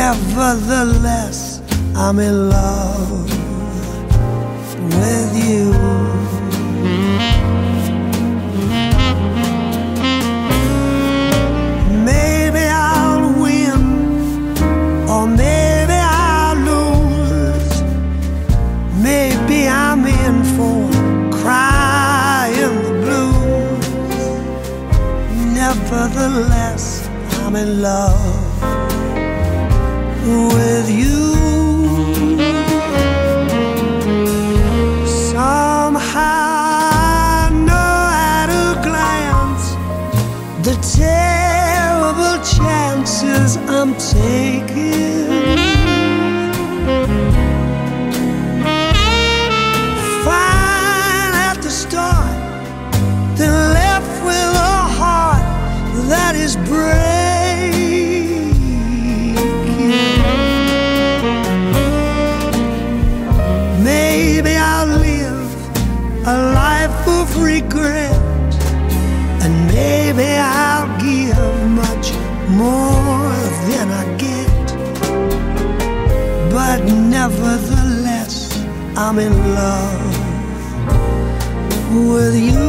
Nevertheless, I'm in love with you. Maybe I'll win, or maybe I'll lose. Maybe I'm in for crying the blues. Nevertheless, I'm in love with you. Somehow I know at a glance the terrible chances I'm taking. Fine at the start, then left with a heart that is breaking. Maybe I'll live a life of regret, and maybe I'll give much more than I get. But nevertheless, I'm in love with you.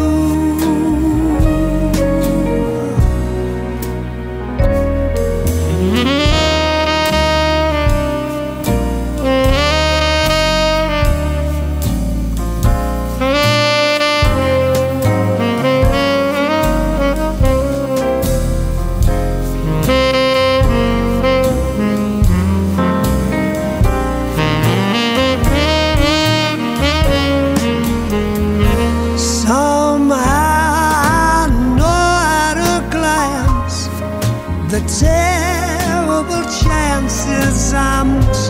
The terrible chances I'm